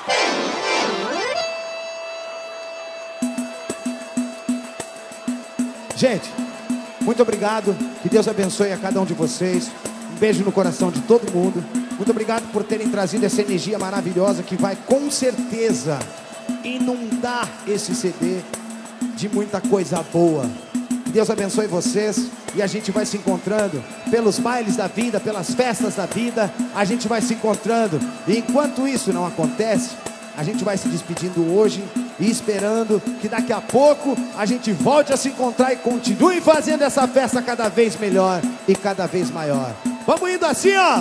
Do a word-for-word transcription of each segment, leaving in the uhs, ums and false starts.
Gente, muito obrigado. Que Deus abençoe a cada um de vocês. Um beijo no coração de todo mundo. Muito obrigado por terem trazido essa energia maravilhosa que vai com certeza inundar esse C D de muita coisa boa. Que Deus abençoe vocês. E a gente vai se encontrando pelos bailes da vida, pelas festas da vida. A gente vai se encontrando. E enquanto isso não acontece, a gente vai se despedindo hoje e esperando que daqui a pouco a gente volte a se encontrar e continue fazendo essa festa cada vez melhor e cada vez maior. Vamos indo assim, ó.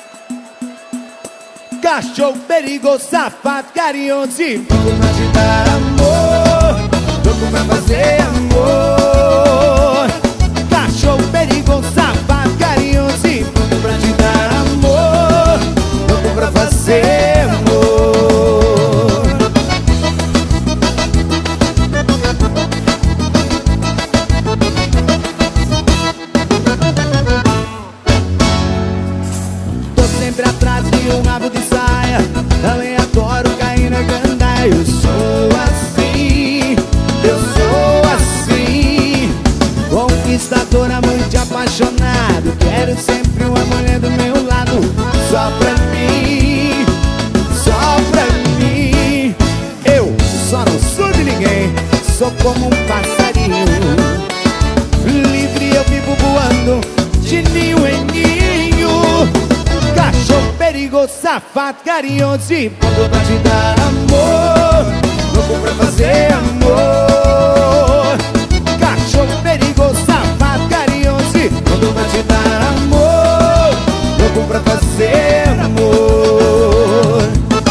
Cachorro, perigo, safado, carinhoso, louco pra te dar amor, louco pra fazer amor. Cachorro, perigo, safado, carinhoso, louco pra te dar amor, louco pra fazer amor. Sempre atrás de um rabo de saia, aleatório, cair na gandaia. Eu sou assim, eu sou assim, conquistador, amante, apaixonado. Quero sempre uma mulher do meu lado, só pra mim, só pra mim. Eu só não sou de ninguém, sou como um passarinho livre, eu vivo voando de ninho em ninho. Cachorro, perigoso, safado, carinhoso e pronto pra te dar amor, louco pra fazer amor. Cachorro, perigoso, safado, carinhoso e pronto pra te dar amor, louco pra fazer amor.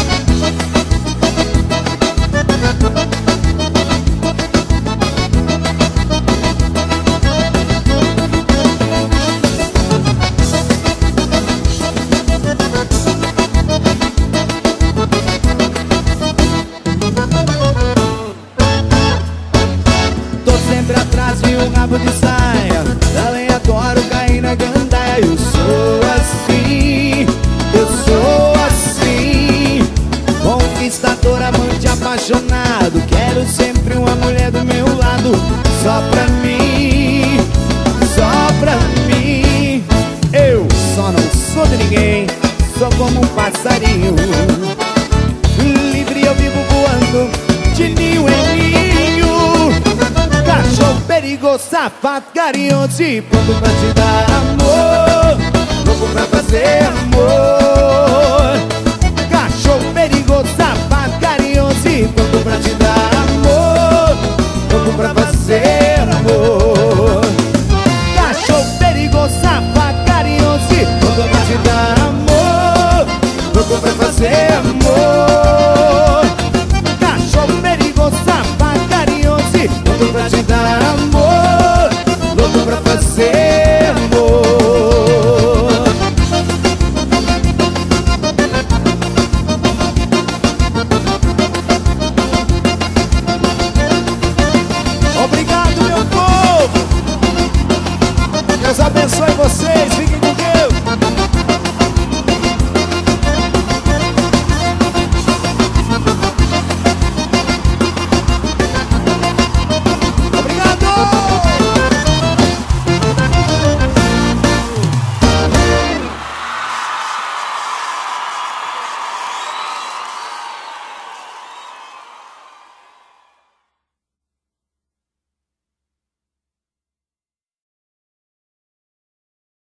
Um rabo de saia, aleatório, cair na gandaia. Eu sou assim, eu sou assim, conquistador, amante, apaixonado. Quero sempre uma mulher do meu lado, só pra mim, só pra mim. Eu só não sou de ninguém, sou como um passarinho livre, eu vivo voando de ninho em ninho. Cachorro, perigoso, safado, carinhoso e pronto pra te dar amor, louco pra fazer amor.